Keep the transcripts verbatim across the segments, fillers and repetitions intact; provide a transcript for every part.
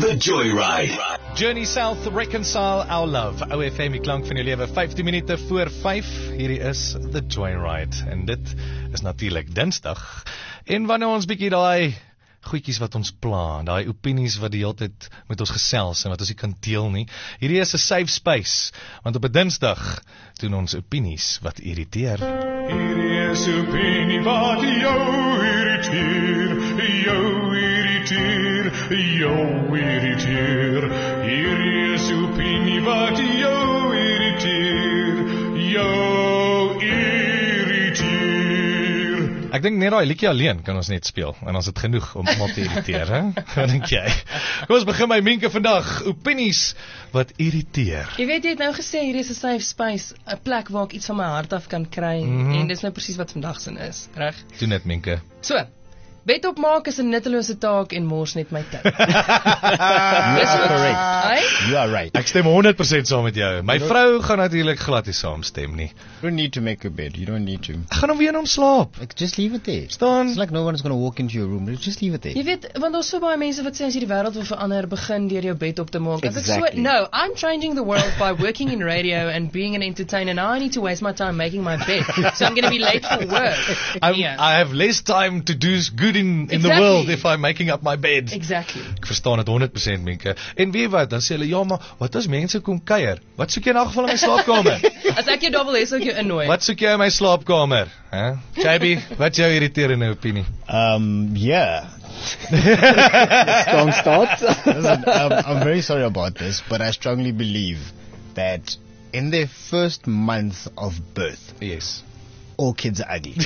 The Joyride. Journey South, Reconcile Our Love. O F M, die klank van jou lewe, vyftien minute voor vyf. Hierdie is The Joyride. En dit is natuurlik Dinsdag. En wanneer ons bietjie daai goedjies wat ons pla, daai opinies wat die hele tyd met ons gesels en wat ons nie kan deel nie. Hierdie is 'n safe space, want op 'n Dinsdag doen ons opinies wat irriteer. Hierdie is opinie wat jou irriteer, jou irriteer, jou irriteer. Hierdie is opinie wat jou irriteer, jou irriteer. Ek dink net daai liedjie alleen kan ons net speel en ons het genoeg om almal te irriteer, hè? Wat dink jy? Kom ons begin by Minke vandag. Opinies wat irriteer. Jy weet, jy het nou gesê hier is 'n safe space, 'n plek waar ek iets van my hart af kan kry, Mhm. en dis nou presies wat vandag sin is, reg? Doen dit, Minke. So, bed opmaak is 'n nuttelose taak en mors net my tyd. You are correct. Hey? You are right. Ek stem honderd persent saam met jou. My vrou gaan natuurlik glad nie saamstem nie. You don't need to make a bed. You don't need to. Ek gaan hom weer om slaap. Like, just leave it there. Staan. It's like no one is going to walk into your room. Just leave it there. Jy weet, want daar's so baie mense wat sê as jy die wêreld wil verander, begin deur jou bed op te maak. As ek Exactly. so, no, I'm changing the world by working in radio and being an entertainer. Now I need to waste my time making my bed. So I'm going to be late for work. I'm, Yeah. I have less time to do good in, in the Exactly. world if I'm making up my bed. Exactly. Ek verstaan dit honderd persent, Minke. En weet wat, dan sê hulle, ja, maar wat as mense kom kuier? Wat soek jy in elk geval in my slaapkamer? As ek jou double is, sal ek jou innooi. Wat soek jy in my slaapkamer? Hè? J B, wat is jou irriterende opinie? Um, yeah. Strong start. Listen, um, I'm very sorry about this, but I strongly believe that in their first month of birth, Yes. all kids are ugly.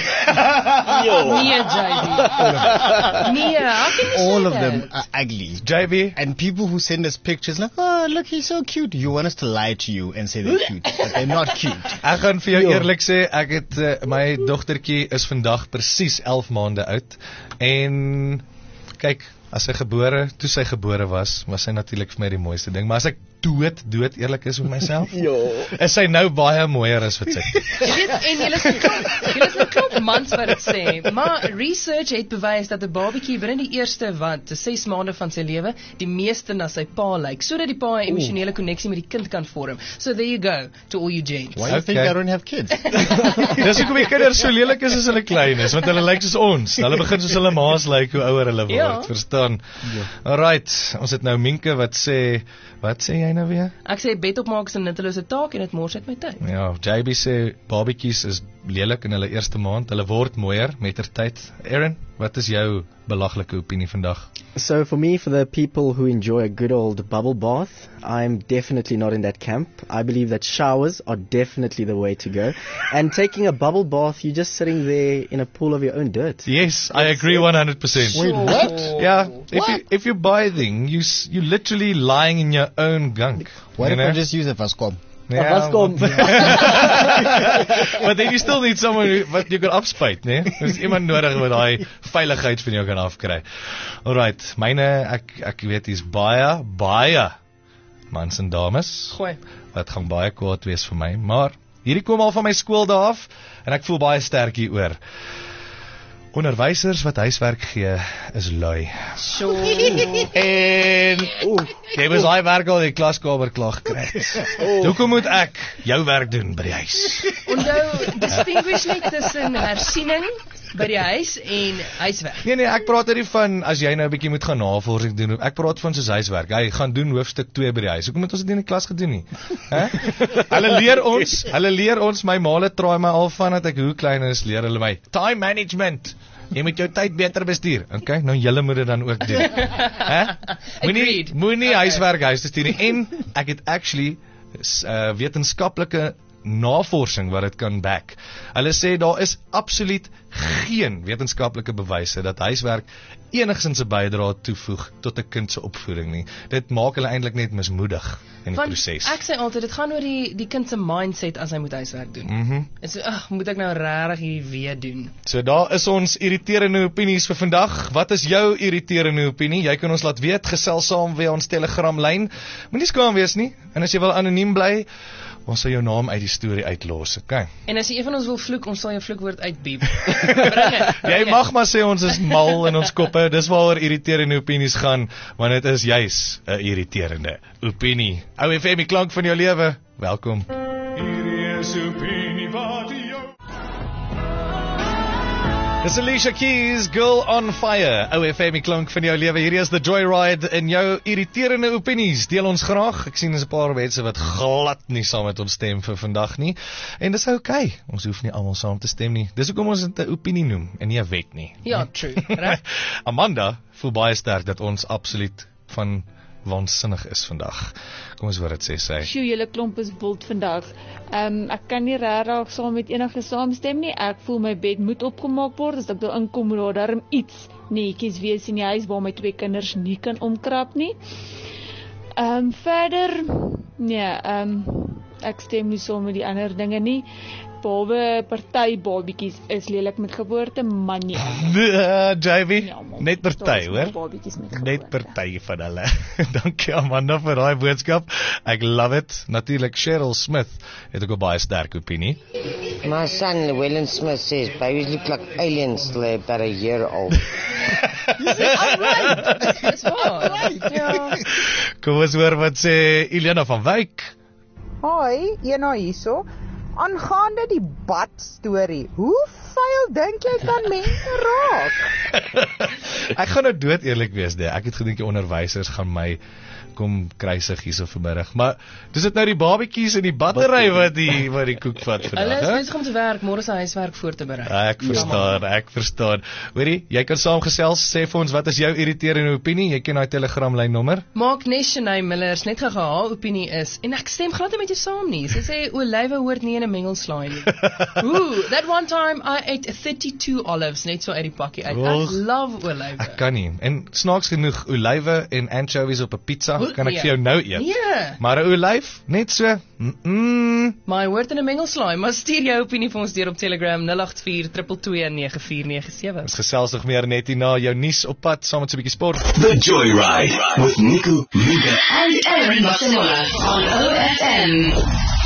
Nee, J B. Nee, how can you All say of that? them are ugly. J B, And people who send us pictures like, oh, look, he's so cute. You want us to lie to you and say they're cute, but they're not cute. ek gaan vir jou eerlik sê, ek het uh, my dogtertjie is vandag presies elf maande oud en kyk, as sy gebore, toe sy gebore was, was sy natuurlik vir my die mooiste ding, maar as ek dood, dood eerlik is met myself, is sy nou baie mooier as wat sy. Jy weet, en julle is 'n klomp, julle is 'n klomp mans wat dit sê, maar research het bewys dat 'n babatjie binne die eerste wat ses maande van sy lewe die meeste na sy pa lyk, sodat die pa 'n emosionele koneksie met die kind kan vorm. So there you go to all you gents. Why do you think Okay. I don't have kids? Dis hoekom die kinders so lelik is as hulle klein is, want hulle lyk soos ons. Hulle begin soos hulle ma's lyk hoe ouer hulle word, Ja. verstaan? Alright, ons het nou Minke wat sê, wat sê jy nou weer? Ek sê bed opmaak is 'n nuttelose taak en dit mors net my tyd. Ja, J B sê babatjies is lelik in hulle eerste maand, hulle word mooier met ter tyd. Aaron, wat is jou belaglike opinie vandag? So for me, for the people who enjoy a good old bubble bath, I'm definitely not in that camp. I believe that showers are definitely the way to go. And taking a bubble bath, you're just sitting there in a pool of your own dirt. Yes, I agree one hundred percent. Wait, what? Yeah, if you if you're bathing, you s- you're literally lying in your own gunk. What you if know? I just use a Vascom? Ja, Vascom. But then you still need someone who, wat jy kan afspuit, né? Nee? Dis iemand nodig wat daai veiligheid van jou kan afkry. Alright, myne ek ek weet hier's baie baie mans en dames Gooi. wat gaan baie kwaad wees vir my, maar hierdie kom al van my skooldae af en ek voel baie sterk hieroor. Onderwysers wat huiswerk gee is lui. Sure. En jy moes daai werk al in die klaskamer klaar gekry het. Hoekom moet ek jou werk doen by die huis? Onthou, distinguish net tussen hersiening by die huis en huiswerk. Nee nee, ek praat nie van as jy nou 'n bietjie moet gaan navorsing doen. Ek praat van soos huiswerk. Hy gaan doen hoofstuk twee by die huis. Hoekom het ons dit nie in die klas gedoen nie? Hè? Hulle leer ons, hulle leer ons my maale traai my al van dat ek hoe klein is, leer hulle my time management. Jy moet jou tyd beter bestuur. Okay, nou julle moet dit dan ook doen. Hè? Moenie Agreed. moenie huiswerk huis toe stuur nie. En ek het actually uh, wetenskaplike navorsing wat dit kan back. Hulle sê daar is absoluut geen wetenskaplike bewyse dat huiswerk enigsins 'n bydrae toevoeg tot 'n kind se opvoeding nie. Dit maak hulle eintlik net mismoedig in die Want proses. ek sê altyd, dit gaan oor die, die kind se mindset as hy moet huiswerk doen. Mhm. En so, ag, moet ek nou regtig hierdie weer doen? So daar is ons irriterende opinies vir vandag. Wat is jou irriterende opinie? Jy kan ons laat weet, gesels saam via ons Telegram lyn. Moenie skaam wees nie. En as jy wil anoniem bly, ons sal jou naam uit die storie uitlos, okay? En as jy een van ons wil vloek, ons sal jou vloekwoord uitbiep. Jy mag maar sê ons is mal in ons koppe, dis waaroor irriterende opinies gaan, want dit is juis 'n irriterende opinie. O F M, die klank van jou lewe, welkom. Hier is opinie wat jou. Dis Alicia Keys, Girl on Fire. O F M, die klank van jou lewe. Hierdie is The Joyride en jou irriterende opinies. Deel ons graag. Ek sien is 'n paar mense wat glad nie saam met ons stem vir vandag nie. En dis okay. Ons hoef nie almal saam te stem nie. Dis hoekom ons dit 'n opinie noem en nie 'n wet nie. Ja, true. Reg? Amanda voel baie sterk dat ons absoluut van waansinnig is vandag. Kom ons hoor dit sê sy. Sjoe, julle klomp is wild vandag. Um, ek kan nie regtig saam met enige saamstem nie. Ek voel my bed moet opgemaak word. As ek daar inkom, moet daar darm iets netjies wees in die huis waar my twee kinders nie kan omkrap nie. Um, verder, nee, um, ek stem nie saam met die ander dinge nie. Behalwe party babietjies is lelik met geboorte, man nie. Uh, J V, Ja, man. net party, hoor. Babietjies met geboorte. Net party van hulle. Dankie Amanda vir daai boodskap. Ek love it. Natuurlik Cheryl Smith het ook 'n baie sterk opinie. My son, Llewellyn Smith, says babies look like aliens till they're about a year old. Dis waar. Ja. Kom ons hoor wat sê Elena van Wyk. Hoi, Ena hierso. Aangaande die bad storie. Hoe vuil dink jy kan mense raak? Ek gaan nou dood eerlik wees, nee. Ek het gedink die onderwysers gaan my kom kruisig hierso vanmiddag. Maar dis dit nou die babetjies en die battery wat die wat die koek vat Hulle vandag, is hè? besig om te werk, môre se huiswerk voor te berei. Ek verstaan, ek verstaan. Hoorie, jy kan saamgesels, sê vir ons wat is jou irriterende opinie? Jy ken daai telegramlyn nommer? Maak Neshanay Millers net gou haar opinie is en ek stem glad nie met jou saam nie. Sy sê olywe hoort nie in 'n mengelslaai nie. Ooh, that one time I ate thirty-two olives net so uit die pakkie uit. Och, Ek love olywe. Ek kan nie. En snaaks genoeg, olywe en anchovies op 'n pizza kan ek nee. vir jou nou eet. Nee. Maar 'n olyf, net so. Mm -mm. My hoort in 'n mengelslaai, maar stuur jou opinie vir ons deur op Telegram nul agt vier twee twee twee nege vier nege sewe. Ons gesels nog meer net hierna jou nuus op pad saam met so 'n bietjie sport. The Joyride with Nico, Luca and Aaron Barcelona on O F M.